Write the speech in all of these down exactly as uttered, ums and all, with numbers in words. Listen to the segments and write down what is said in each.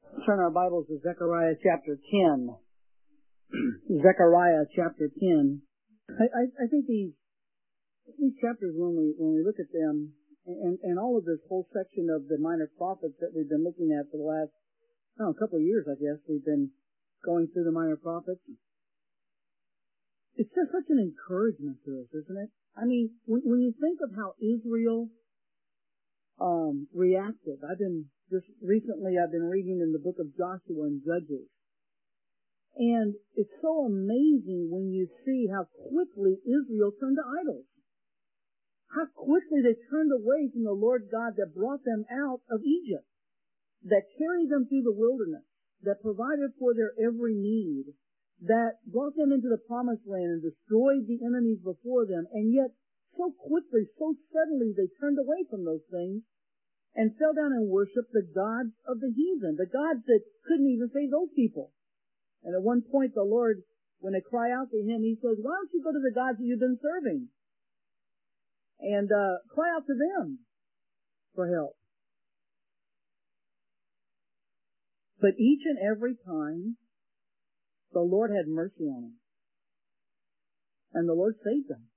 Turn our Bibles to Zechariah chapter ten. Zechariah chapter ten. I, I, I think these these chapters, when we when we look at them, and, and all of this whole section of the minor prophets that we've been looking at for the last I don't know, a couple of years, I guess we've been going through the minor prophets. It's just such an encouragement to us, isn't it? I mean, when, when you think of how Israel um, reacted, I've been just recently I've been reading in the book of Joshua and Judges, and it's so amazing when you see how quickly Israel turned to idols, how quickly they turned away from the Lord God that brought them out of Egypt, that carried them through the wilderness, that provided for their every need, that brought them into the promised land and destroyed the enemies before them, and yet so quickly, so suddenly they turned away from those things and fell down and worshiped the gods of the heathen, the gods that couldn't even save those people. And at one point the Lord, when they cry out to Him, He says, why don't you go to the gods that you've been serving and uh, cry out to them for help? But each and every time, the Lord had mercy on them. And the Lord saved them.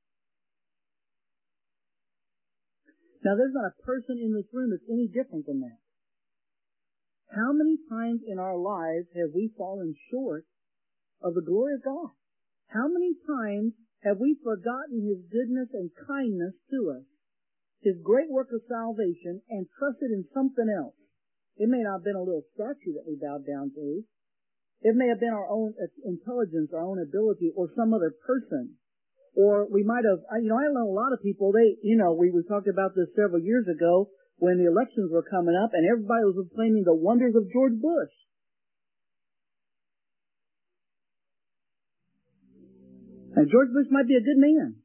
Now, there's not a person in this room that's any different than that. How many times in our lives have we fallen short of the glory of God? How many times have we forgotten His goodness and kindness to us, His great work of salvation, and trusted in something else? It may not have been a little statue that we bowed down to. It may have been our own intelligence, our own ability, or some other person. Or we might have, you know, I know a lot of people, they, you know, we, we talked about this several years ago when the elections were coming up and everybody was proclaiming the wonders of George Bush. And George Bush might be a good man.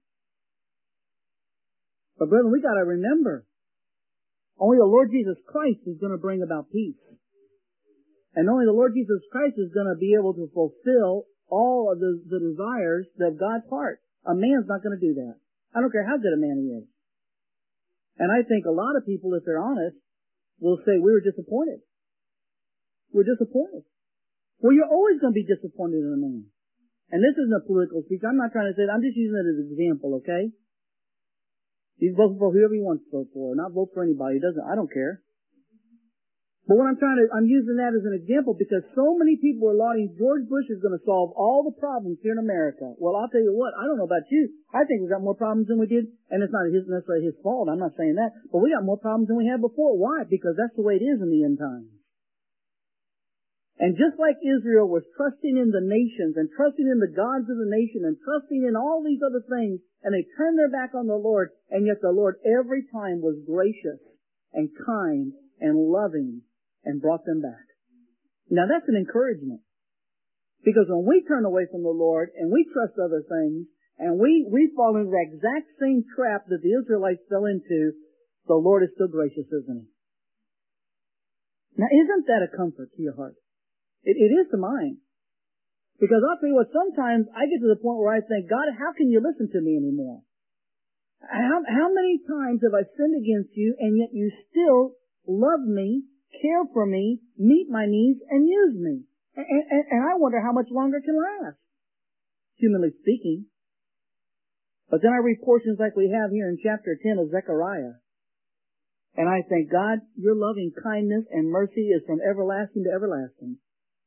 But brethren, we gotta remember, only the Lord Jesus Christ is gonna bring about peace. And only the Lord Jesus Christ is going to be able to fulfill all of the, the desires of God's heart. A man's not going to do that. I don't care how good a man he is. And I think a lot of people, if they're honest, will say, we were disappointed. We're disappointed. Well, you're always going to be disappointed in a man. And this isn't a political speech. I'm not trying to say that. I'm just using it as an example, okay? You vote for whoever you want to vote for, not vote for anybody. It doesn't, I don't care. But what I'm trying to, I'm using that as an example because so many people are lauding George Bush is going to solve all the problems here in America. Well, I'll tell you what, I don't know about you. I think we've got more problems than we did, and it's not his, necessarily his fault. I'm not saying that. But we got more problems than we had before. Why? Because that's the way it is in the end times. And just like Israel was trusting in the nations and trusting in the gods of the nation and trusting in all these other things, and they turned their back on the Lord, and yet the Lord every time was gracious and kind and loving and brought them back. Now that's an encouragement. Because when we turn away from the Lord and we trust other things and we, we fall into the exact same trap that the Israelites fell into, the Lord is still gracious, isn't He? Now isn't that a comfort to your heart? It, it is to mine. Because I'll tell you what, sometimes I get to the point where I think, God, how can you listen to me anymore? How, how many times have I sinned against you and yet you still love me, care for me, meet my needs, and use me? And, and, and I wonder how much longer it can last, humanly speaking. But then I read portions like we have here in chapter ten of Zechariah. And I think, God, your loving kindness and mercy is from everlasting to everlasting.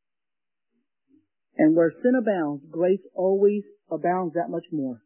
And where sin abounds, grace always abounds that much more.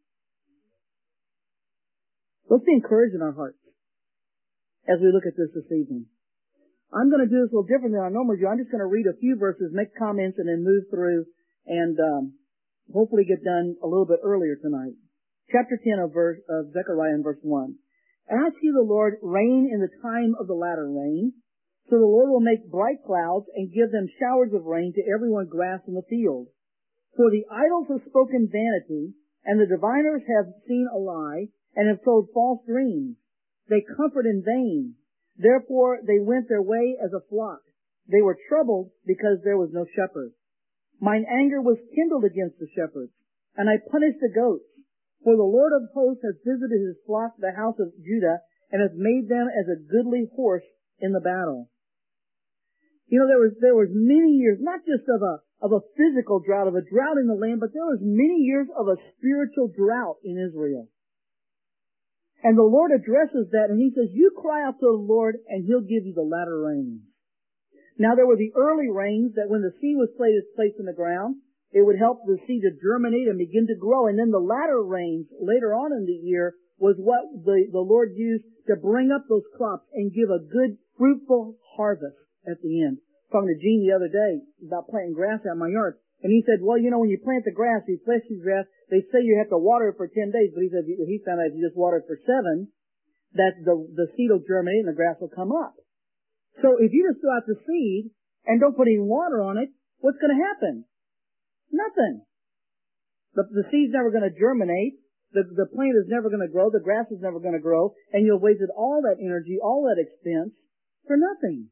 Let's be encouraged in our hearts as we look at this this evening. I'm going to do this a little different than I normally do. I'm just going to read a few verses, make comments, and then move through and um, hopefully get done a little bit earlier tonight. Chapter ten of, verse, of Zechariah in verse one. Ask ye the Lord rain in the time of the latter rain, so the Lord will make bright clouds and give them showers of rain to everyone grass in the field. For the idols have spoken vanity, and the diviners have seen a lie, and have told false dreams. They comfort in vain. Therefore they went their way as a flock. They were troubled because there was no shepherd. Mine anger was kindled against the shepherds, and I punished the goats. For the Lord of hosts has visited his flock, the house of Judah, and has made them as a goodly horse in the battle. You know, there was, there was many years, not just of a, of a physical drought, of a drought in the land, but there was many years of a spiritual drought in Israel. And the Lord addresses that, and He says, you cry out to the Lord, and He'll give you the latter rains. Now, there were the early rains that when the seed was placed in the ground, it would help the seed to germinate and begin to grow. And then the latter rains later on in the year was what the, the Lord used to bring up those crops and give a good, fruitful harvest at the end. Talking to Gene the other day about planting grass out in my yard. And he said, well, you know, when you plant the grass, you flesh the grass, they say you have to water it for ten days. But he said he found out if you just water it for seven, that the, the seed will germinate and the grass will come up. So if you just throw out the seed and don't put any water on it, what's going to happen? Nothing. The, the seed's never going to germinate. The, the plant is never going to grow. The grass is never going to grow. And you've wasted all that energy, all that expense for nothing.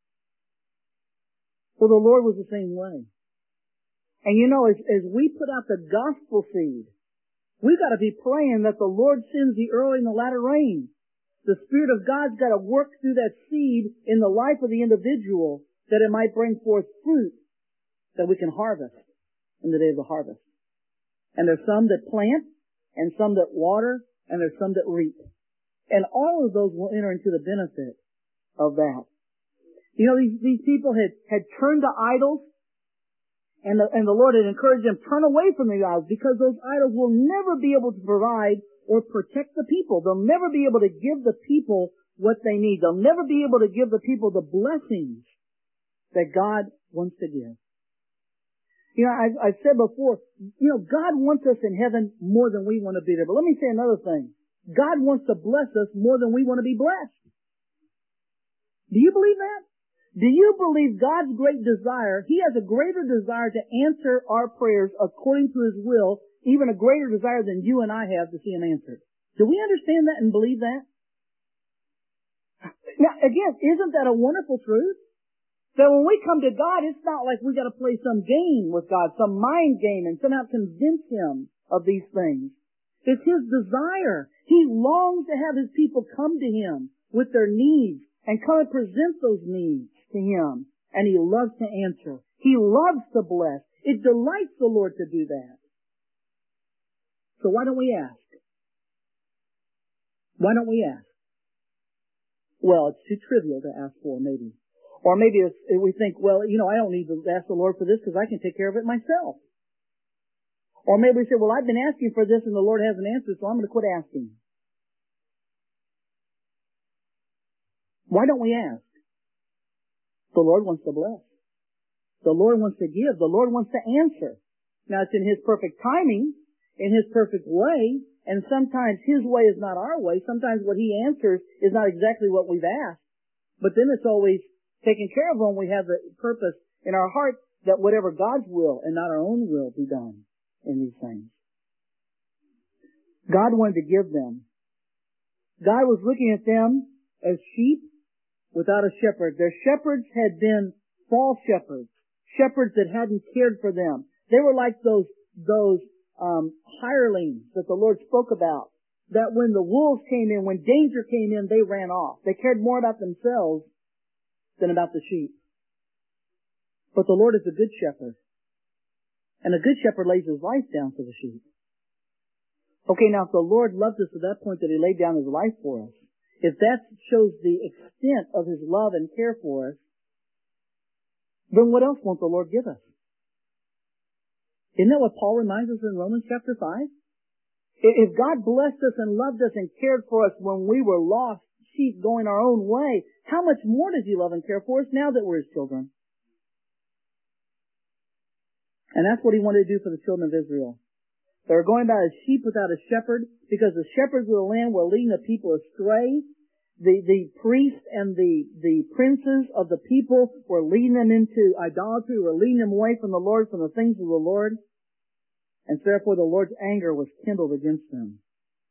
Well, the Lord was the same way. And you know, as, as we put out the gospel seed, we've got to be praying that the Lord sends the early and the latter rain. The Spirit of God's got to work through that seed in the life of the individual that it might bring forth fruit that we can harvest in the day of the harvest. And there's some that plant, and some that water, and there's some that reap. And all of those will enter into the benefit of that. You know, these, these people had, had turned to idols, and the, and the Lord had encouraged them, turn away from the idols, because those idols will never be able to provide or protect the people. They'll never be able to give the people what they need. They'll never be able to give the people the blessings that God wants to give. You know, I've, I've said before, you know, God wants us in heaven more than we want to be there. But let me say another thing. God wants to bless us more than we want to be blessed. Do you believe that? Do you believe God's great desire, He has a greater desire to answer our prayers according to His will, even a greater desire than you and I have to see Him answered? Do we understand that and believe that? Now, again, isn't that a wonderful truth? That when we come to God, it's not like we got to play some game with God, some mind game, and somehow convince Him of these things. It's His desire. He longs to have His people come to Him with their needs and come and present those needs to Him. And He loves to answer. He loves to bless. It delights the Lord to do that. So why don't we ask? Why don't we ask? Well, it's too trivial to ask for, maybe. Or maybe it's, we think, well, you know, I don't need to ask the Lord for this because I can take care of it myself. Or maybe we say, well, I've been asking for this and the Lord hasn't answered, so I'm going to quit asking. Why don't we ask? The Lord wants to bless. The Lord wants to give. The Lord wants to answer. Now, it's in His perfect timing, in His perfect way, and sometimes His way is not our way. Sometimes what He answers is not exactly what we've asked. But then it's always taken care of when we have the purpose in our heart that whatever God's will and not our own will be done in these things. God wanted to give them. God was looking at them as sheep without a shepherd. Their shepherds had been false shepherds, shepherds that hadn't cared for them. They were like those, those, um, hirelings that the Lord spoke about, that when the wolves came in, when danger came in, they ran off. They cared more about themselves than about the sheep. But the Lord is a good shepherd. And a good shepherd lays his life down for the sheep. Okay, now if the Lord loved us to that point that He laid down His life for us, if that shows the extent of His love and care for us, then what else won't the Lord give us? Isn't that what Paul reminds us in Romans chapter five? If God blessed us and loved us and cared for us when we were lost sheep going our own way, how much more does He love and care for us now that we're His children? And that's what He wanted to do for the children of Israel. They were going about as sheep without a shepherd because the shepherds of the land were leading the people astray. The, the priests and the, the princes of the people were leading them into idolatry, were leading them away from the Lord, from the things of the Lord. And therefore the Lord's anger was kindled against them.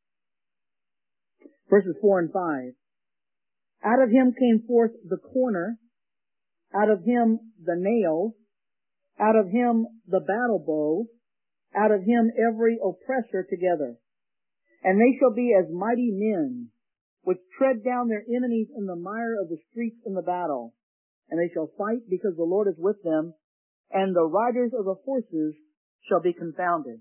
Verses four and five. Out of him came forth the corner, out of him the nail, out of him the battle bow, out of him every oppressor together. And they shall be as mighty men, which tread down their enemies in the mire of the streets in the battle. and they shall fight because the Lord is with them, and the riders of the horses shall be confounded.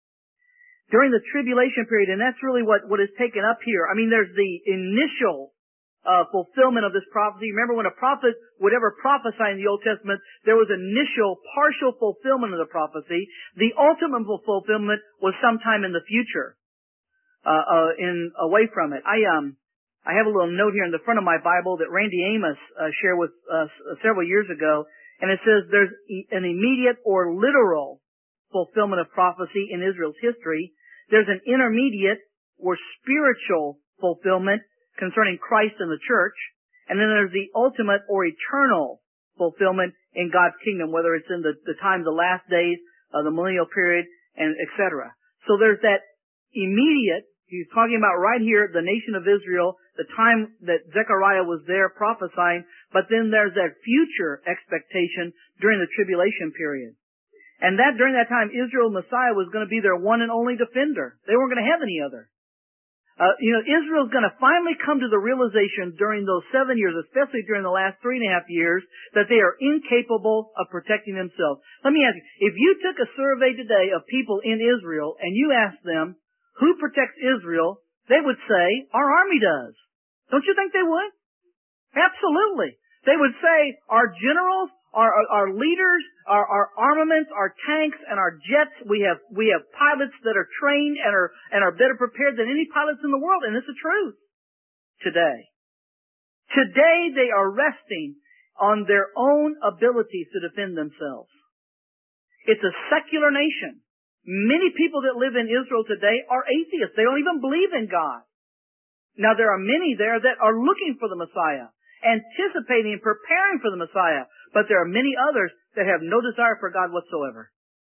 During the tribulation period, and that's really what, what is taken up here. I mean, there's the initial uh, fulfillment of this prophecy. Remember, when a prophet would ever prophesy in the Old Testament, there was initial partial fulfillment of the prophecy. The ultimate fulfillment was sometime in the future, uh, uh, in away from it. I um, I have a little note here in the front of my Bible that Randy Amos uh, shared with us uh, several years ago, and it says there's an immediate or literal fulfillment of prophecy in Israel's history. There's an intermediate or spiritual fulfillment concerning Christ and the church. And then there's the ultimate or eternal fulfillment in God's kingdom, whether it's in the, the time of the last days, uh, the millennial period, and et cetera. So there's that immediate, he's talking about right here, the nation of Israel, the time that Zechariah was there prophesying, but then there's that future expectation during the tribulation period. And that, during that time, Israel Messiah was going to be their one and only defender. They weren't going to have any other. Uh, you know, Israel's going to finally come to the realization during those seven years, especially during the last three and a half years, that they are incapable of protecting themselves. Let me ask you, if you took a survey today of people in Israel and you asked them, who protects Israel, they would say, our army does. Don't you think they would? Absolutely. They would say, our generals, Our, our, our leaders, our, our armaments, our tanks, and our jets, we have, we have pilots that are trained and are, and are better prepared than any pilots in the world, and it's the truth. Today. Today they are resting on their own abilities to defend themselves. It's a secular nation. Many people that live in Israel today are atheists. They don't even believe in God. Now there are many there that are looking for the Messiah, anticipating and preparing for the Messiah. But there are many others that have no desire for God whatsoever.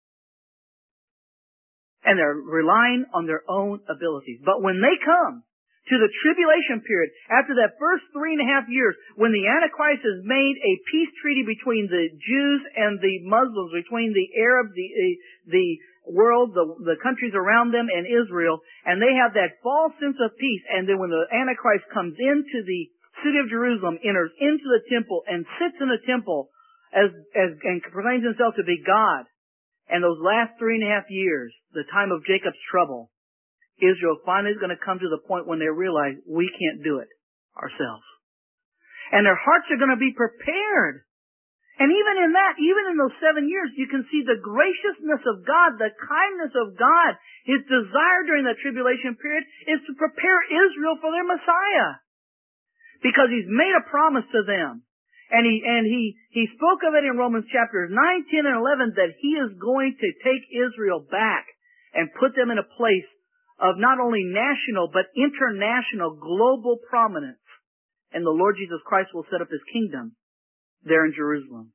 And they're relying on their own abilities. But when they come to the tribulation period, after that first three and a half years, when the Antichrist has made a peace treaty between the Jews and the Muslims, between the Arabs, the, the world, the, the countries around them, and Israel, and they have that false sense of peace, and then when the Antichrist comes into the city of Jerusalem, enters into the temple and sits in the temple as, as, and proclaims himself to be God. And those last three and a half years, the time of Jacob's trouble, Israel finally is going to come to the point when they realize we can't do it ourselves. And their hearts are going to be prepared. And even in that, even in those seven years, you can see the graciousness of God, the kindness of God. His desire during that tribulation period is to prepare Israel for their Messiah. Because He's made a promise to them. And He, and He, He spoke of it in Romans chapters nine, ten, and eleven that He is going to take Israel back and put them in a place of not only national, but international, global prominence. And the Lord Jesus Christ will set up His kingdom there in Jerusalem.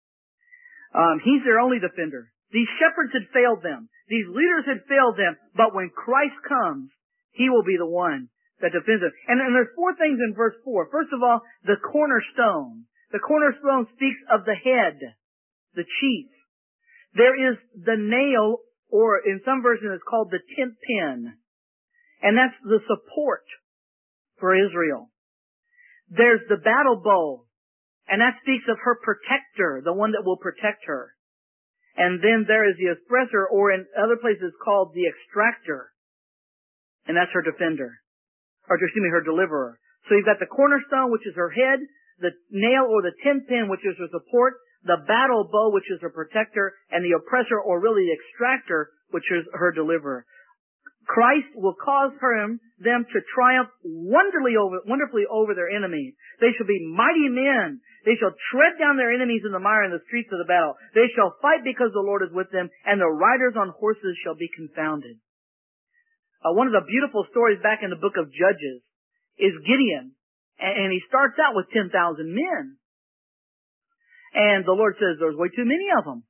Um, he's their only defender. These shepherds had failed them. These leaders had failed them. But when Christ comes, He will be the one that defends them. And, and there's four things in verse four. First of all, the cornerstone. The cornerstone speaks of the head, the chief. There is the nail, or in some versions it's called the tent pin. And that's the support for Israel. There's the battle bow. And that speaks of her protector, the one that will protect her. And then there is the oppressor, or in other places called the extractor. And that's her defender. Or excuse me, her deliverer. So you've got the cornerstone, which is her head, the nail or the tent pin, which is her support, the battle bow, which is her protector, and the oppressor, or really the extractor, which is her deliverer. Christ will cause him, them to triumph wonderfully over, wonderfully over their enemies. They shall be mighty men. They shall tread down their enemies in the mire in the streets of the battle. They shall fight because the Lord is with them, and the riders on horses shall be confounded. Uh, one of the beautiful stories back in the book of Judges is Gideon. And, and he starts out with ten thousand men. And the Lord says, there's way too many of them.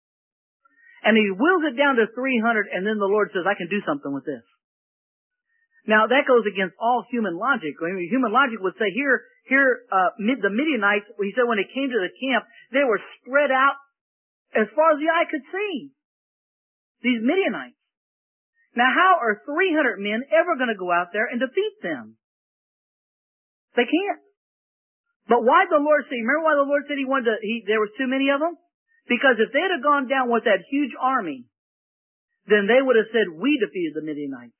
And he wheels it down to three hundred, and then the Lord says, I can do something with this. Now, that goes against all human logic. I mean, human logic would say, here, here, uh, the Midianites, he said when they came to the camp, they were spread out as far as the eye could see. These Midianites. Now, how are three hundred men ever going to go out there and defeat them? They can't. But why the Lord say, remember why the Lord said he wanted to, he, there was too many of them? Because if they'd have gone down with that huge army, then they would have said, we defeated the Midianites.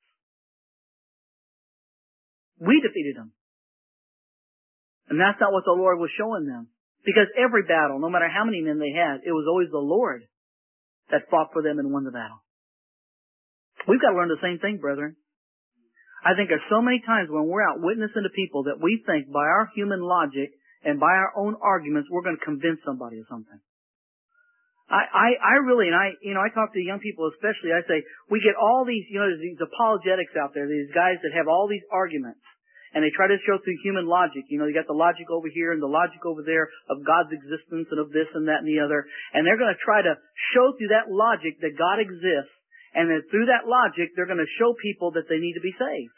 We defeated them. And that's not what the Lord was showing them. Because every battle, no matter how many men they had, it was always the Lord that fought for them and won the battle. We've got to learn the same thing, brethren. I think there's so many times when we're out witnessing to people that we think by our human logic and by our own arguments we're going to convince somebody of something. I, I, I really, and I, you know, I talk to young people especially, I say, we get all these, you know, these apologetics out there, these guys that have all these arguments, and they try to show through human logic. You know, you got the logic over here and the logic over there of God's existence and of this and that and the other, and they're going to try to show through that logic that God exists, and then through that logic, they're going to show people that they need to be saved.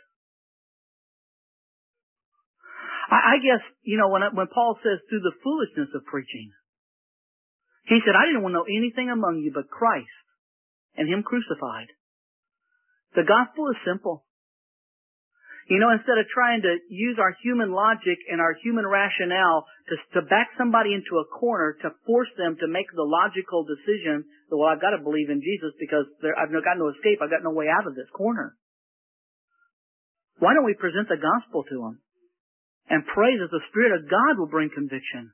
I, I guess, you know, when, when Paul says through the foolishness of preaching, he said, I didn't want to know anything among you but Christ and Him crucified. The gospel is simple. You know, instead of trying to use our human logic and our human rationale to, to back somebody into a corner, to force them to make the logical decision that, well, I've got to believe in Jesus because there, I've got no escape. I've got no way out of this corner. Why don't we present the gospel to them and pray that the Spirit of God will bring conviction?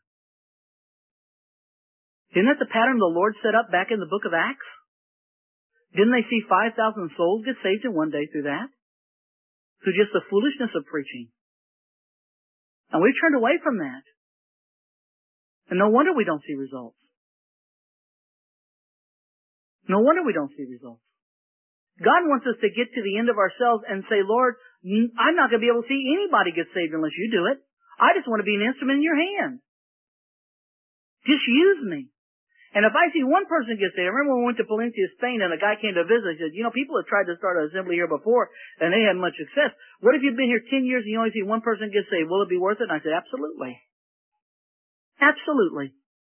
Isn't that the pattern the Lord set up back in the book of Acts? Didn't they see five thousand souls get saved in one day through that? Through just the foolishness of preaching. And we've turned away from that. And no wonder we don't see results. No wonder we don't see results. God wants us to get to the end of ourselves and say, Lord, I'm not going to be able to see anybody get saved unless you do it. I just want to be an instrument in your hand. Just use me. And if I see one person get saved, I remember when we went to Palencia, Spain, and a guy came to visit. He said, you know, people have tried to start an assembly here before, and they had much success. What if you've been here ten years and you only see one person get saved? Will it be worth it? And I said, absolutely. Absolutely.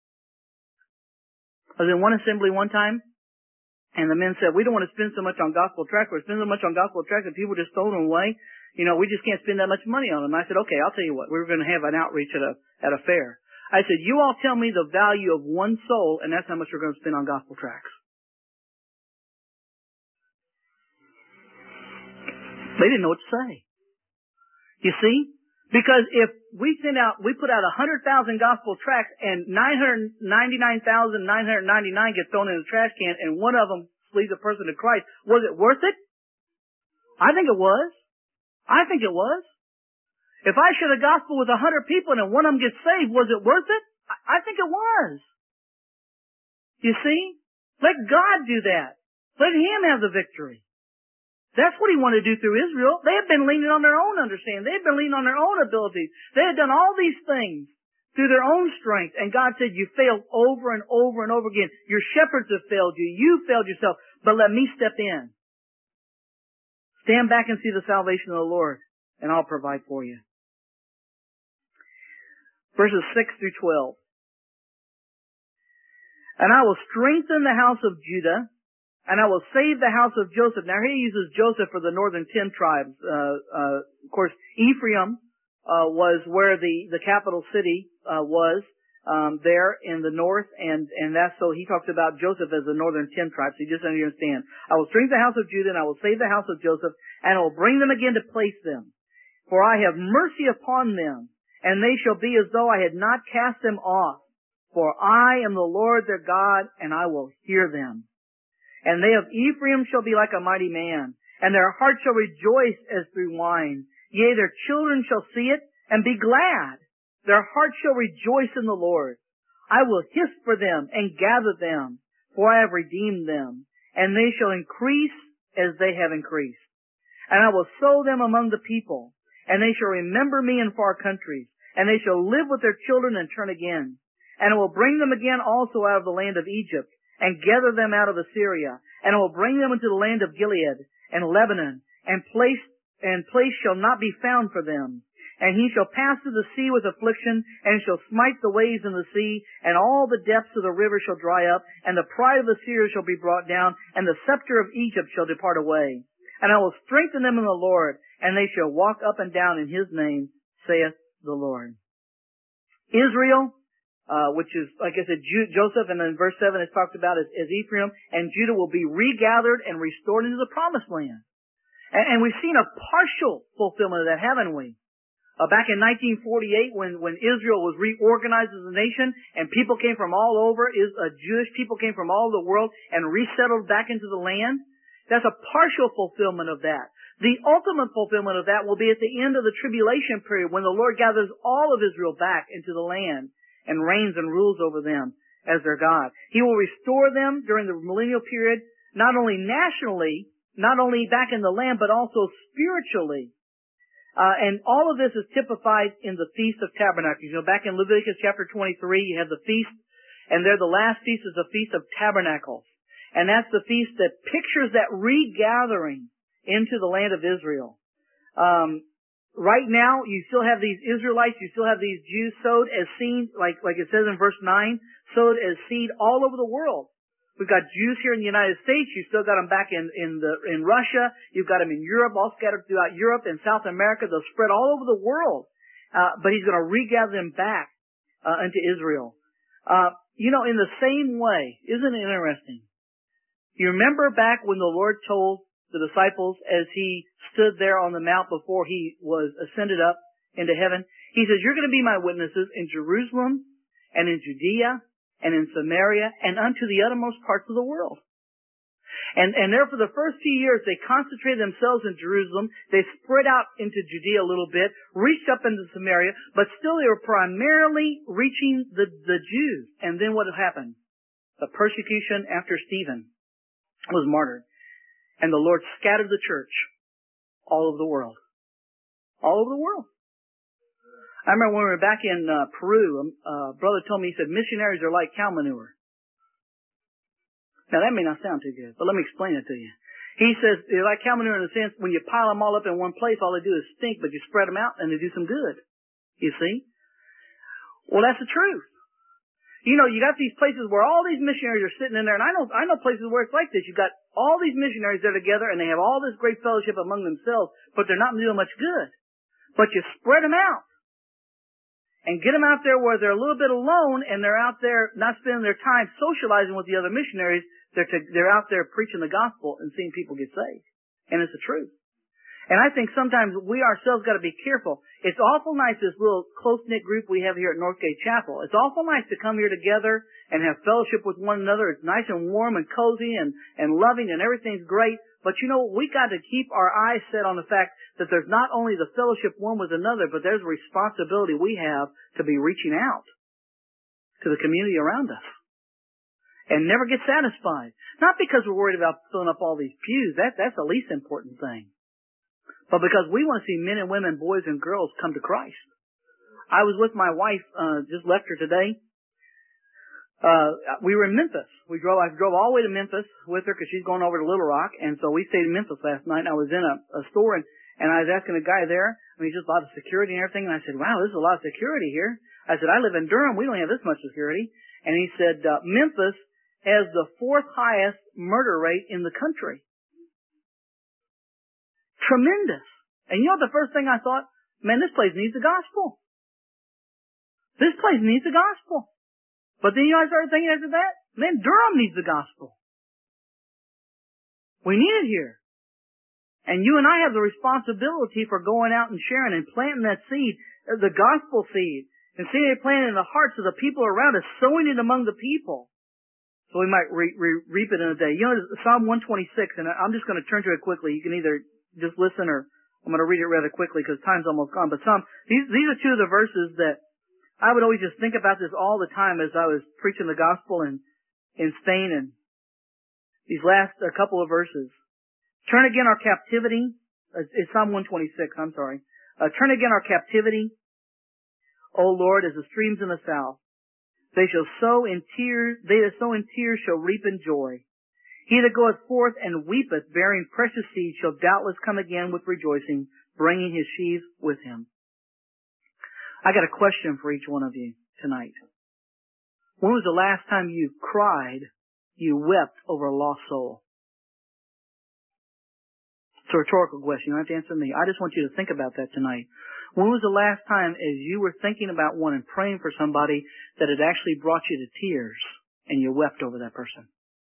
I was in one assembly one time, and the men said, we don't want to spend so much on gospel tracts. We're spending so much on gospel tracts that people just throw them away. You know, we just can't spend that much money on them. And I said, okay, I'll tell you what. We were going to have an outreach at a at a fair. I said, you all tell me the value of one soul, and that's how much we're going to spend on gospel tracts. They didn't know what to say. You see? Because if we send out, we put out one hundred thousand gospel tracts, and nine hundred ninety-nine thousand nine hundred ninety-nine get thrown in the trash can, and one of them leads a person to Christ, was it worth it? I think it was. I think it was. If I shared the gospel with a hundred people and one of them gets saved, was it worth it? I think it was. You see? Let God do that. Let Him have the victory. That's what He wanted to do through Israel. They had been leaning on their own understanding. They had been leaning on their own abilities. They had done all these things through their own strength. And God said, you failed over and over and over again. Your shepherds have failed you. You failed yourself. But let me step in. Stand back and see the salvation of the Lord, and I'll provide for you. Verses six through twelve. And I will strengthen the house of Judah, and I will save the house of Joseph. Now here he uses Joseph for the northern ten tribes. Uh, uh, of course, Ephraim uh, was where the, the capital city uh, was, um, there in the north, and, and that's so he talks about Joseph as the northern ten tribes, so you just understand. I will strengthen the house of Judah, and I will save the house of Joseph, and I will bring them again to place them. For I have mercy upon them, and they shall be as though I had not cast them off. For I am the Lord their God, and I will hear them. And they of Ephraim shall be like a mighty man, and their heart shall rejoice as through wine. Yea, their children shall see it, and be glad. Their heart shall rejoice in the Lord. I will hiss for them, and gather them, for I have redeemed them. And they shall increase as they have increased. And I will sow them among the people, and they shall remember me in far countries. And they shall live with their children and turn again. And I will bring them again also out of the land of Egypt, and gather them out of Assyria. And I will bring them into the land of Gilead and Lebanon, and place, and place shall not be found for them. And he shall pass through the sea with affliction, and shall smite the waves in the sea, and all the depths of the river shall dry up, and the pride of Assyria shall be brought down, and the scepter of Egypt shall depart away. And I will strengthen them in the Lord, and they shall walk up and down in His name, saith the Lord. Israel, uh, which is, like I said, Ju- Joseph, and then verse seven is talked about as, as Ephraim, and Judah will be regathered and restored into the promised land. And, and we've seen a partial fulfillment of that, haven't we? Uh, back in nineteen forty-eight, when, when Israel was reorganized as a nation, and people came from all over, is, uh, Jewish people came from all over the world and resettled back into the land. That's a partial fulfillment of that. The ultimate fulfillment of that will be at the end of the tribulation period, when the Lord gathers all of Israel back into the land and reigns and rules over them as their God. He will restore them during the millennial period, not only nationally, not only back in the land, but also spiritually. Uh, and all of this is typified in the Feast of Tabernacles. You know, back in Leviticus chapter twenty-three, you have the feast, and there the last feast is the Feast of Tabernacles. And that's the feast that pictures that regathering into the land of Israel. Um, right now, you still have these Israelites, you still have these Jews sowed as seed, like, like it says in verse nine, sowed as seed all over the world. We've got Jews here in the United States. You still got them back in, in the, in Russia. You've got them in Europe, all scattered throughout Europe and South America. They'll spread all over the world. Uh, but he's going to regather them back, uh, into Israel. Uh, you know, in the same way, isn't it interesting? You remember back when the Lord told the disciples as he stood there on the mount before he was ascended up into heaven, he says, you're going to be my witnesses in Jerusalem and in Judea and in Samaria, and unto the uttermost parts of the world. And, and there for the first few years, they concentrated themselves in Jerusalem. They spread out into Judea a little bit, reached up into Samaria, but still they were primarily reaching the, the Jews. And then what happened? The persecution after Stephen was martyred. And the Lord scattered the church all over the world. All over the world. I remember when we were back in uh, Peru, a uh, brother told me, he said, missionaries are like cow manure. Now that may not sound too good, but let me explain it to you. He says, they're like cow manure in the sense, when you pile them all up in one place, all they do is stink, but you spread them out and they do some good. You see? Well, that's the truth. You know, you got these places where all these missionaries are sitting in there, and I know, I know places where it's like this. You've got all these missionaries there together, and they have all this great fellowship among themselves, but they're not doing much good. But you spread them out. And get them out there where they're a little bit alone, and they're out there not spending their time socializing with the other missionaries. They're to, they're out there preaching the gospel and seeing people get saved. And it's the truth. And I think sometimes we ourselves got to be careful. It's awful nice, this little close-knit group we have here at Northgate Chapel. It's awful nice to come here together and have fellowship with one another. It's nice and warm and cozy and, and loving, and everything's great. But you know, we got to keep our eyes set on the fact that there's not only the fellowship one with another, but there's a responsibility we have to be reaching out to the community around us. And never get satisfied. Not because we're worried about filling up all these pews. That, that's the least important thing. But because we want to see men and women, boys and girls come to Christ. I was with my wife, uh, just left her today. Uh, we were in Memphis. We drove, I drove all the way to Memphis with her because she's going over to Little Rock. And so we stayed in Memphis last night, and I was in a, a store, and, and I was asking a guy there, I mean, just a lot of security and everything, and I said, wow, this is a lot of security here. I said, I live in Durham. We don't have this much security. And he said, uh, Memphis has the fourth highest murder rate in the country. Tremendous. And you know the first thing I thought? Man, this place needs the gospel. This place needs the gospel. But then you know I started thinking after that? Man, Durham needs the gospel. We need it here. And you and I have the responsibility for going out and sharing and planting that seed, the gospel seed, and seeing it planted in the hearts of the people around us, sowing it among the people. So we might re- re- reap it in a day. You know, Psalm one twenty-six, and I'm just going to turn to it quickly. You can either just listen or I'm going to read it rather quickly because time's almost gone. But some, these, these are two of the verses that I would always just think about this all the time as I was preaching the gospel in, in Spain, and these last a couple of verses. Turn again our captivity. It's Psalm one twenty-six, I'm sorry. Uh, turn again our captivity, O Lord, as the streams in the south. They shall sow in tears, they that sow in tears shall reap in joy. He that goeth forth and weepeth, bearing precious seed, shall doubtless come again with rejoicing, bringing his sheaves with him. I got a question for each one of you tonight. When was the last time you cried, you wept over a lost soul? It's a rhetorical question. You don't have to answer me. I just want you to think about that tonight. When was the last time as you were thinking about one and praying for somebody that it actually brought you to tears and you wept over that person?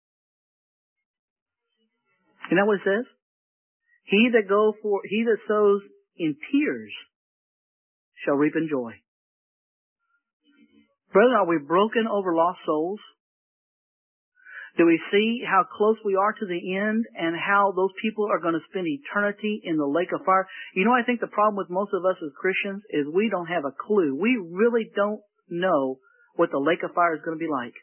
Isn't that what it says? He that go for, he that sows in tears shall reap in joy. Brethren, are we broken over lost souls? Do we see how close we are to the end and how those people are going to spend eternity in the lake of fire? You know, I think the problem with most of us as Christians is we don't have a clue. We really don't know what the lake of fire is going to be like.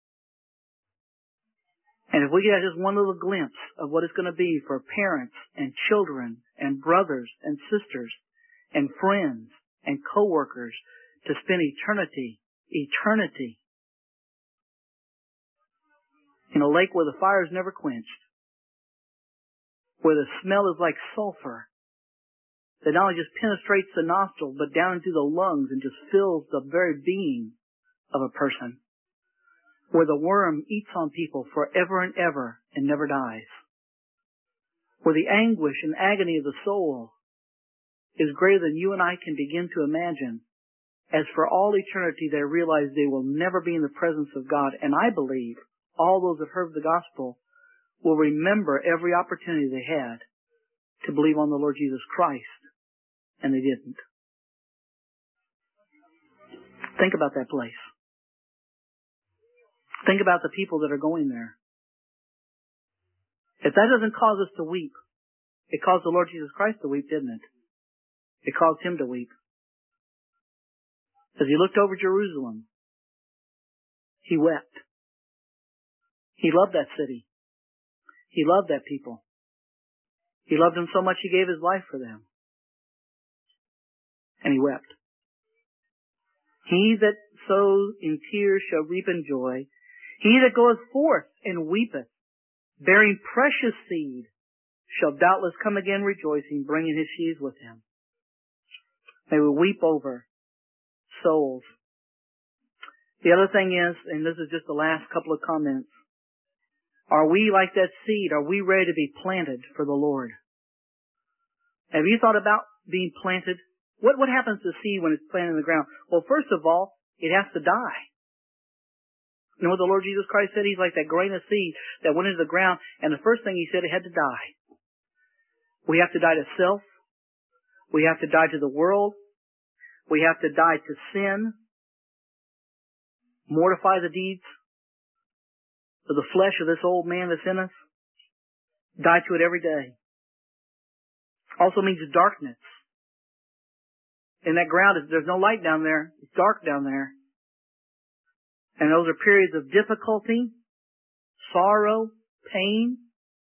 And if we get just one little glimpse of what it's going to be for parents and children and brothers and sisters and friends and coworkers to spend eternity, eternity in a lake where the fire is never quenched, where the smell is like sulfur that not only just penetrates the nostril but down into the lungs and just fills the very being of a person, where the worm eats on people forever and ever and never dies, where the anguish and agony of the soul is greater than you and I can begin to imagine. As for all eternity, they realize they will never be in the presence of God. And I believe all those that heard the gospel will remember every opportunity they had to believe on the Lord Jesus Christ, and they didn't. Think about that place. Think about the people that are going there. If that doesn't cause us to weep, it caused the Lord Jesus Christ to weep, didn't it? It caused him to weep. As he looked over Jerusalem, he wept. He loved that city. He loved that people. He loved them so much he gave his life for them. And he wept. He that sows in tears shall reap in joy. He that goeth forth and weepeth, bearing precious seed, shall doubtless come again rejoicing, bringing his sheaves with him. May we weep over souls. The other thing is, and this is just the last couple of comments, are we like that seed? Are we ready to be planted for the Lord? Have you thought about being planted? What, what happens to seed when it's planted in the ground? Well, first of all, it has to die. You know what the Lord Jesus Christ said? He's like that grain of seed that went into the ground, and the first thing he said, it had to die. We have to die to self. We have to die to the world. We have to die to sin. Mortify the deeds of the flesh of this old man that's in us. Die to it every day. Also means darkness. In that ground, there's no light down there. It's dark down there. And those are periods of difficulty, sorrow, pain.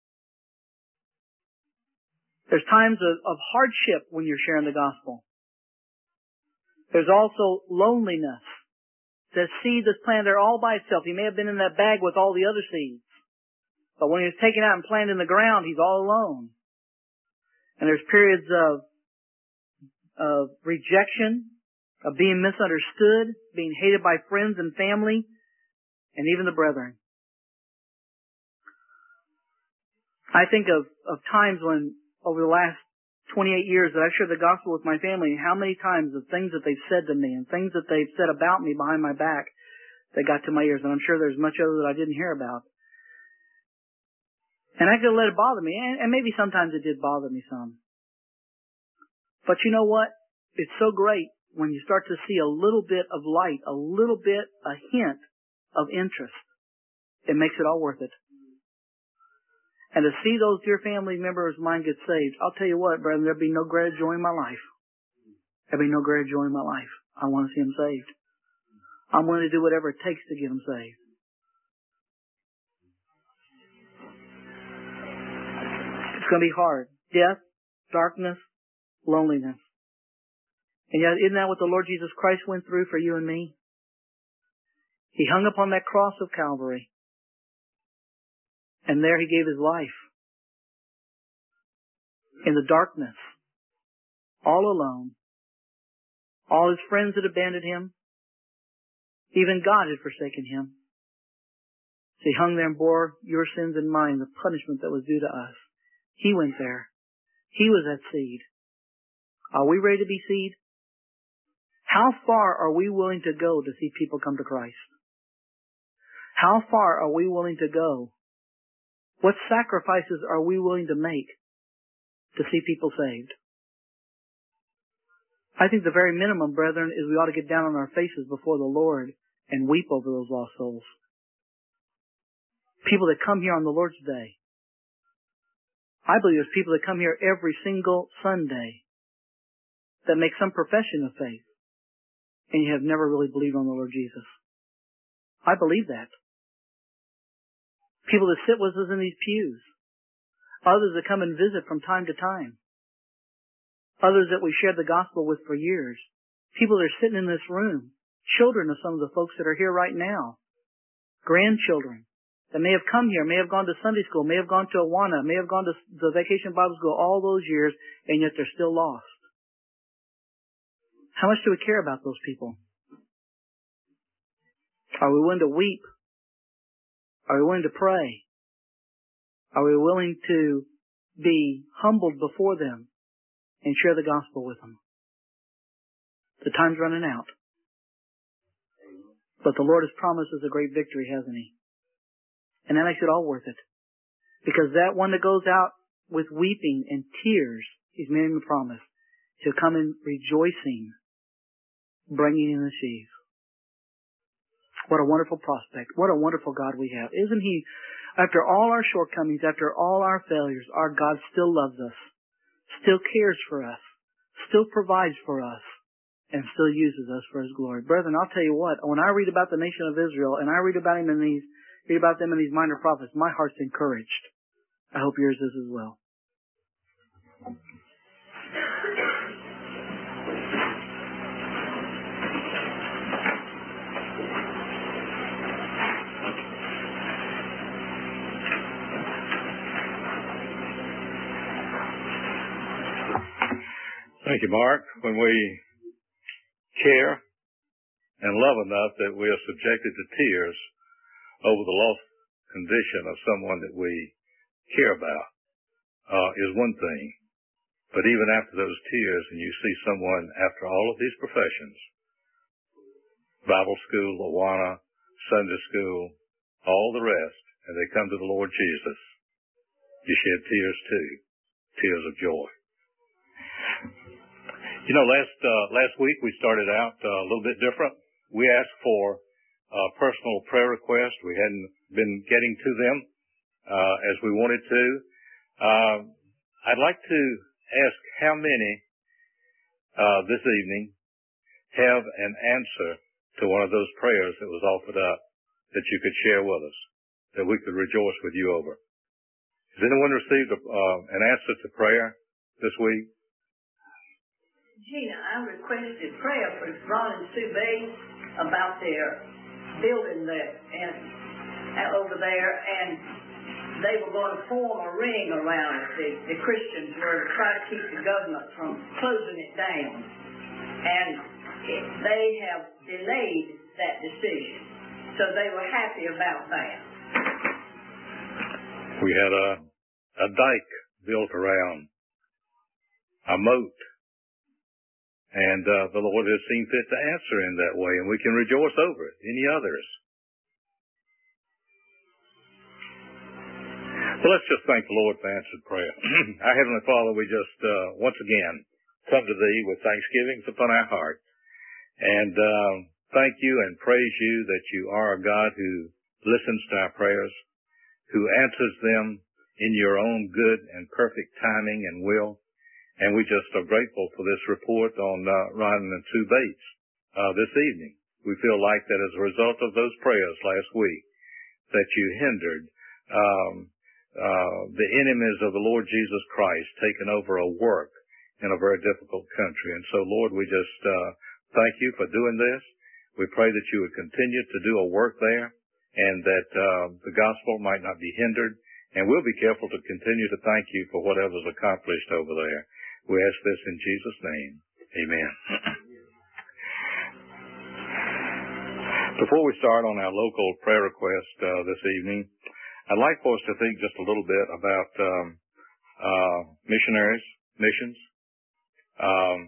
There's times of, of hardship when you're sharing the gospel. There's also loneliness. The seed that's planted there all by itself. He may have been in that bag with all the other seeds. But when he was taken out and planted in the ground, he's all alone. And there's periods of, of rejection, of being misunderstood, being hated by friends and family, and even the brethren. I think of, of times when, over the last twenty-eight years that I've shared the gospel with my family, and how many times the things that they've said to me and things that they've said about me behind my back that got to my ears, and I'm sure there's much other that I didn't hear about. And I could let it bother me, and, and maybe sometimes it did bother me some. But you know what? It's so great when you start to see a little bit of light, a little bit, a hint of interest. It makes it all worth it. And to see those dear family members of mine get saved, I'll tell you what, brethren, there'll be no greater joy in my life. There'll be no greater joy in my life. I want to see them saved. I'm willing to do whatever it takes to get them saved. It's going to be hard. Death, darkness, loneliness. And yet, isn't that what the Lord Jesus Christ went through for you and me? He hung upon that cross of Calvary. And there he gave his life. In the darkness. All alone. All his friends had abandoned him. Even God had forsaken him. So he hung there and bore your sins and mine, the punishment that was due to us. He went there. He was that seed. Are we ready to be seed? How far are we willing to go to see people come to Christ? How far are we willing to go? What sacrifices are we willing to make to see people saved? I think the very minimum, brethren, is we ought to get down on our faces before the Lord and weep over those lost souls. People that come here on the Lord's Day. I believe there's people that come here every single Sunday that make some profession of faith, and you have never really believed on the Lord Jesus. I believe that. People that sit with us in these pews. Others that come and visit from time to time. Others that we shared the gospel with for years. People that are sitting in this room. Children of some of the folks that are here right now. Grandchildren that may have come here, may have gone to Sunday school, may have gone to Awana, may have gone to the Vacation Bible School all those years, and yet they're still lost. How much do we care about those people? Are we willing to weep? Are we willing to pray? Are we willing to be humbled before them and share the gospel with them? The time's running out. But the Lord has promised us a great victory, hasn't He? And that makes it all worth it. Because that one that goes out with weeping and tears, He's made him a promise to come in rejoicing, bringing in the sheaves. What a wonderful prospect. What a wonderful God we have. Isn't He, after all our shortcomings, after all our failures, our God still loves us, still cares for us, still provides for us, and still uses us for His glory. Brethren, I'll tell you what, when I read about the nation of Israel, and I read about him in these, read about them in these minor prophets, my heart's encouraged. I hope yours is as well. Thank you, Mark. When we care and love enough that we are subjected to tears over the lost condition of someone that we care about uh, is one thing. But even after those tears, and you see someone after all of these professions, Bible school, Awana, Sunday school, all the rest, and they come to the Lord Jesus, you shed tears too, tears of joy. You know, last uh, last week we started out uh, a little bit different. We asked for uh, personal prayer requests. We hadn't been getting to them uh, as we wanted to. Uh, I'd like to ask how many uh, this evening have an answer to one of those prayers that was offered up that you could share with us, that we could rejoice with you over. Has anyone received a, uh, an answer to prayer this week? Gina, I requested prayer for Ron and Sue Bates about their building there and, and over there, and they were going to form a ring around it. The, the Christians were to try to keep the government from closing it down, and it, they have delayed that decision. So they were happy about that. We had a a dike built around a moat. And uh, the Lord has seen fit to answer in that way, and we can rejoice over it. Any others? Well, let's just thank the Lord for answered prayer. Our Heavenly Father, we just uh, once again come to Thee with thanksgivings upon our heart, and uh, thank You and praise You that You are a God who listens to our prayers, who answers them in Your own good and perfect timing and will. And we just are grateful for this report on uh, Ron and Sue Bates uh, this evening. We feel like that as a result of those prayers last week, that You hindered um, uh, the enemies of the Lord Jesus Christ taking over a work in a very difficult country. And so, Lord, we just uh, thank You for doing this. We pray that You would continue to do a work there, and that uh, the gospel might not be hindered. And we'll be careful to continue to thank You for whatever's accomplished over there. We ask this in Jesus' name. Amen. Before we start on our local prayer request uh, this evening, I'd like for us to think just a little bit about um, uh, missionaries, missions. Um,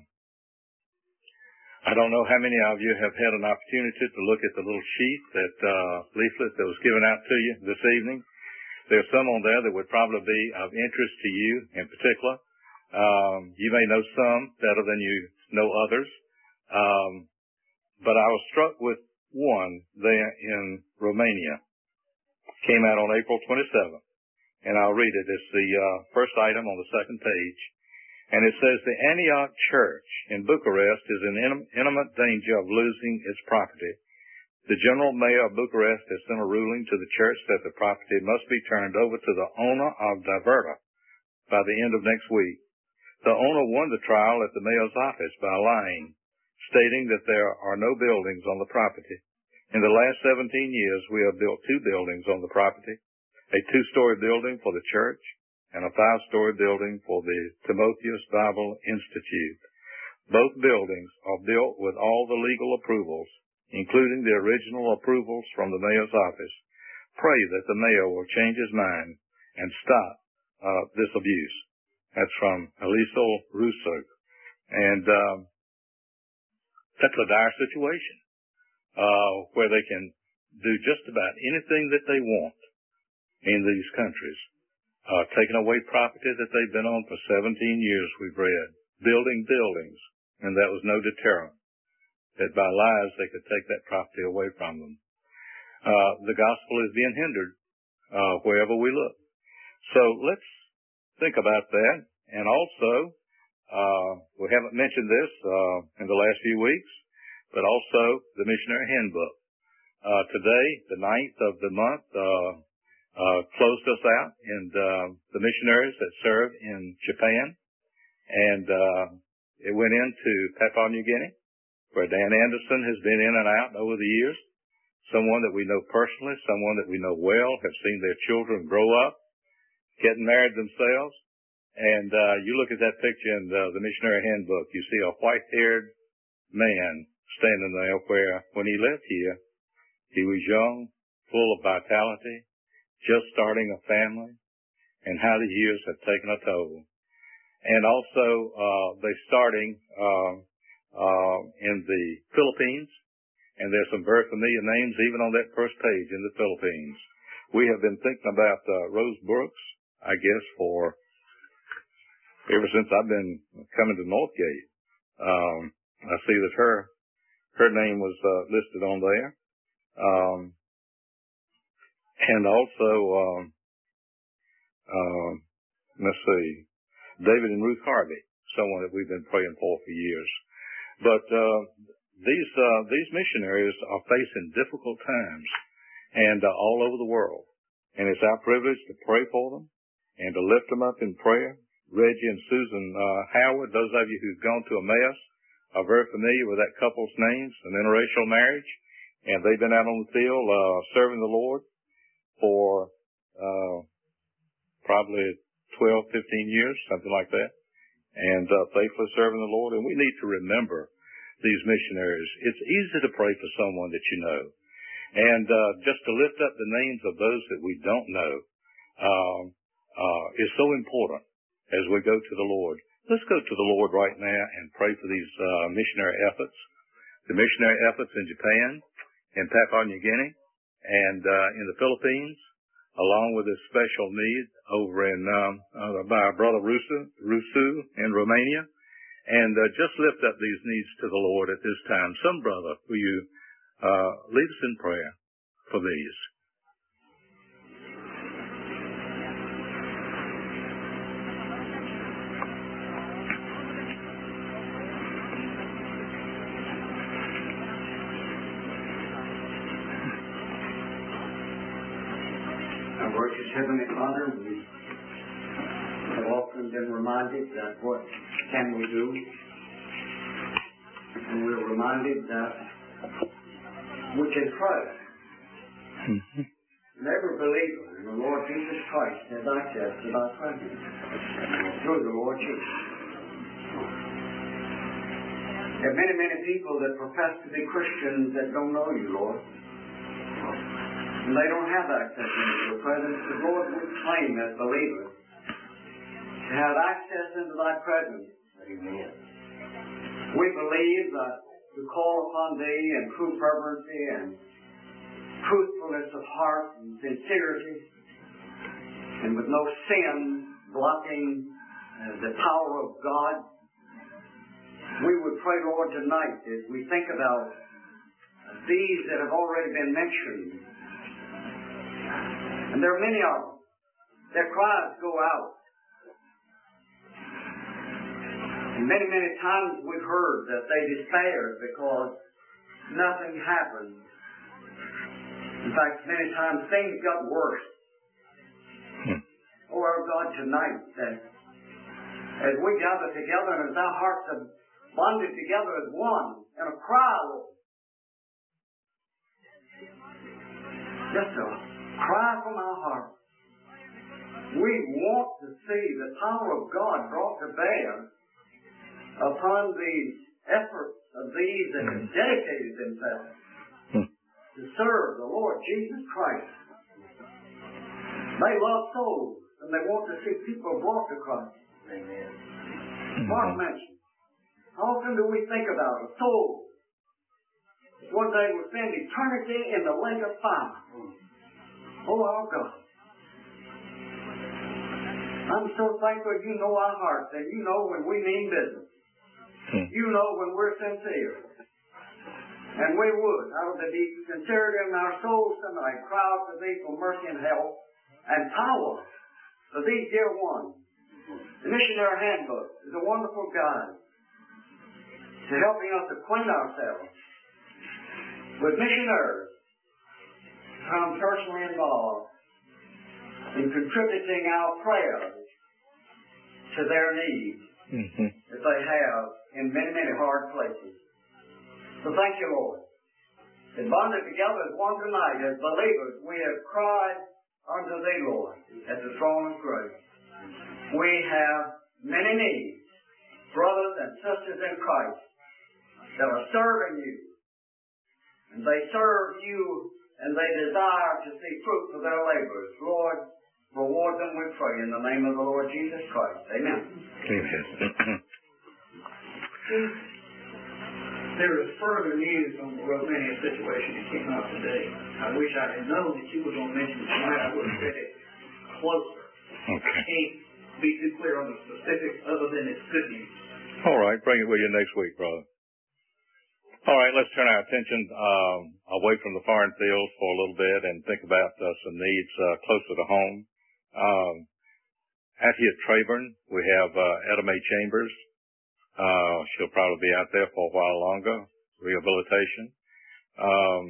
I don't know how many of you have had an opportunity to look at the little sheet, that uh, leaflet that was given out to you this evening. There's some on there that would probably be of interest to you in particular. Um, you may know some better than you know others. Um, but I was struck with one there in Romania. Came out on April twenty-seventh. And I'll read it. It's the uh, first item on the second page. And it says, the Antioch Church in Bucharest is in imminent danger of losing its property. The General Mayor of Bucharest has sent a ruling to the church that the property must be turned over to the owner of Diverta by the end of next week. The owner won the trial at the mayor's office by lying, stating that there are no buildings on the property. In the last seventeen years, we have built two buildings on the property, a two-story building for the church and a five-story building for the Timotheus Bible Institute. Both buildings are built with all the legal approvals, including the original approvals from the mayor's office. Pray that the mayor will change his mind and stop uh, this abuse. That's from Eliso Russo. And um, that's a dire situation uh, where they can do just about anything that they want in these countries. Uh, taking away property that they've been on for seventeen years, we've read. Building buildings, and that was no deterrent. That by lies they could take that property away from them. Uh, the gospel is being hindered uh, wherever we look. So let's think about that. And also, uh, we haven't mentioned this uh, in the last few weeks, but also the missionary handbook. Uh, today, the ninth of the month, uh, uh, closed us out, and uh, the missionaries that served in Japan, and uh, it went into Papua New Guinea, where Dan Anderson has been in and out over the years. Someone that we know personally, someone that we know well, have seen their children grow up, getting married themselves. And uh, you look at that picture in the, the missionary handbook, you see a white-haired man standing there where, when he left here, he was young, full of vitality, just starting a family, and how the years have taken a toll. And also, uh, they're starting uh, uh, in the Philippines, and there's some very familiar names even on that first page in the Philippines. We have been thinking about uh, Rose Brooks, I guess, for ever since I've been coming to Northgate. Um, I see that her her name was uh, listed on there. Um, and also, um, uh, let's see, David and Ruth Harvey, someone that we've been praying for for years. But uh, these uh, these missionaries are facing difficult times, and uh, all over the world. And it's our privilege to pray for them and to lift them up in prayer. Reggie and Susan uh, Howard, those of you who've gone to Emmaus, are very familiar with that couple's names, an interracial marriage, and they've been out on the field uh, serving the Lord for uh, probably twelve, fifteen years, something like that, and uh, faithfully serving the Lord. And we need to remember these missionaries. It's easy to pray for someone that you know, and uh, just to lift up the names of those that we don't know um, uh, is so important as we go to the Lord. Let's go to the Lord right now and pray for these uh, missionary efforts, the missionary efforts in Japan, in Papua New Guinea, and uh, in the Philippines, along with this special need over in um, uh, by our brother Rusu, Rusu in Romania. And uh, just lift up these needs to the Lord at this time. Some brother, will you uh, lead us in prayer for these? Our gracious Heavenly Father, we have often been reminded that what can we do? And we're reminded that we can pray. Mm-hmm. And every believer in the Lord Jesus Christ has access to that presence through the Lord Jesus. There are many, many people that profess to be Christians that don't know you, Lord. And they don't have access into your presence. The Lord would claim as believers to have access into thy presence. Amen. We believe that to call upon Thee in true fervency and truthfulness of heart and sincerity, and with no sin blocking uh, the power of God, we would pray, Lord, tonight as we think about these that have already been mentioned. And there are many of them. Their cries go out. And many, many times we've heard that they despaired because nothing happened. In fact, many times things got worse. Hmm. Oh, our God, tonight, that as we gather together and as our hearts are bonded together as one in a cry, Lord, just a cry from our heart. We want to see the power of God brought to bear upon the efforts of these that have dedicated themselves to serve the Lord Jesus Christ. They love souls, and they want to see people brought to Christ. Amen. Mark mentioned, how often do we think about a soul that one day will spend eternity in the lake of fire? Oh, our God. I'm so thankful you know our hearts, and you know when we mean business. Hmm. You know when we're sincere. And we would, out of the deep sincerity in our souls tonight, cry out to Thee for mercy and help and power for these dear ones. The Missionary Handbook is a wonderful guide to helping us acquaint ourselves with missionaries who are personally involved in contributing our prayers to their needs mm-hmm. that they have in many, many hard places. So thank you, Lord. And bonded together as one tonight, as believers, we have cried unto Thee, Lord, at the throne of grace. We have many needs, brothers and sisters in Christ, that are serving You. And they serve You, and they desire to see fruit for their labors. Lord, reward them, we pray, in the name of the Lord Jesus Christ. Amen. Amen. There is further news on the Romania situation that came out today. I wish I had known that you were going to mention it tonight. I would have read it closer. Okay. I can't be too clear on the specifics other than it's good news. All right. Bring it with you next week, brother. All right. Let's turn our attention um, away from the foreign fields for a little bit and think about uh, some needs uh, closer to home. Um, out here at Trayburn, we have uh, Etta Mae Chambers. Uh, she'll probably be out there for a while longer, rehabilitation. Um,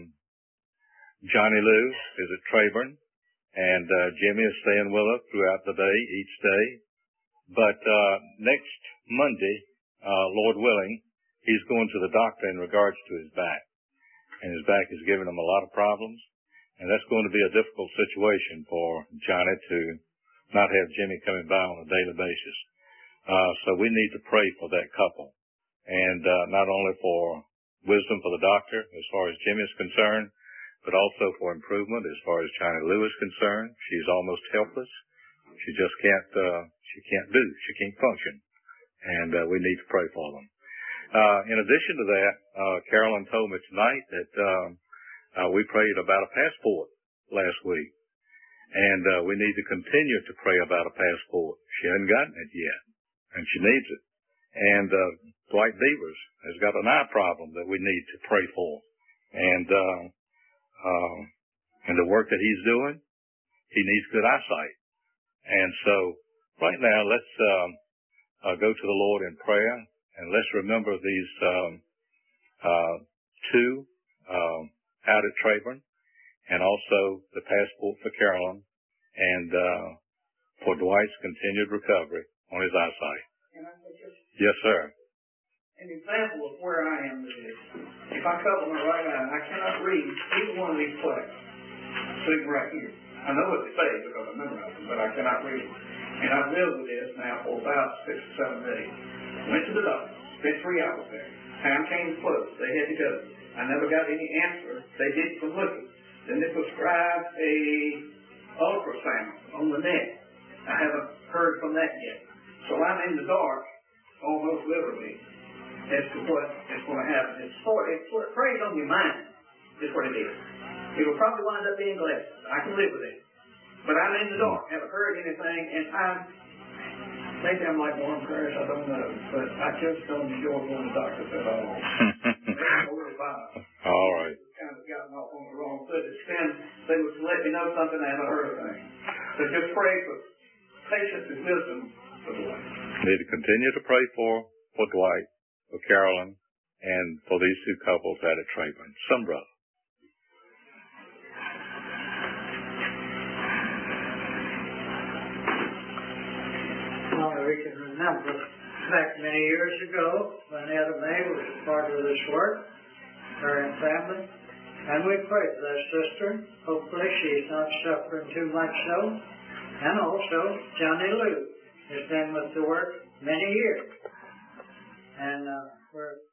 Johnny Lou is at Trayburn, and uh, Jimmy is staying with us throughout the day, each day. But uh, next Monday, uh, Lord willing, he's going to the doctor in regards to his back. And his back is giving him a lot of problems, and that's going to be a difficult situation for Johnny to not have Jimmy coming by on a daily basis. Uh, so we need to pray for that couple. And, uh, not only for wisdom for the doctor as far as Jimmy is concerned, but also for improvement as far as Johnny Lou is concerned. She's almost helpless. She just can't, uh, she can't do, she can't function. And, uh, we need to pray for them. Uh, in addition to that, uh, Carolyn told me tonight that, um, uh, we prayed about a passport last week. And, uh, we need to continue to pray about a passport. She hasn't gotten it yet. And she needs it. And uh, Dwight Beavers has got an eye problem that we need to pray for. And uh, uh, and the work that he's doing, he needs good eyesight. And so right now, let's um, uh, go to the Lord in prayer, and let's remember these um, uh, two um, out at Trayburn, and also the passport for Carolyn, and uh, for Dwight's continued recovery on his eyesight. Can I say just yes, sir. An example of where I am with this. If I cover my right eye, I cannot read either one of these plaques sitting right here. I know what they say because I memorize them, but I cannot read them. And I've lived with this now for about six or seven days. Went to the doctor, spent three hours there. Time came close. They had to go. I never got any answer. They did some looking. Then they prescribed a ultrasound on the neck. I haven't heard from that yet. So I'm in the dark, almost literally, as to what is going to happen. It's sort it's sort of preys on your mind, is what it is. It will probably wind up being blessed. I can live with it. But I'm in the dark, haven't heard anything, and I'm, maybe I'm like Warren Prayers, I don't know, but I just don't enjoy going to doctors at all. All right. Kind of gotten off on the wrong foot. It's been, they would let me know something I haven't heard of thing. So just pray for patience and wisdom for Dwight. Need to continue to pray for, for Dwight, for Carolyn, and for these two couples out at Traburn. Some brother. Well, we can remember back many years ago when Etta May was a part of this work, her and family, and we prayed for that sister. Hopefully she's not suffering too much so. And also, Johnny Lou has been with the work many years. And uh, we're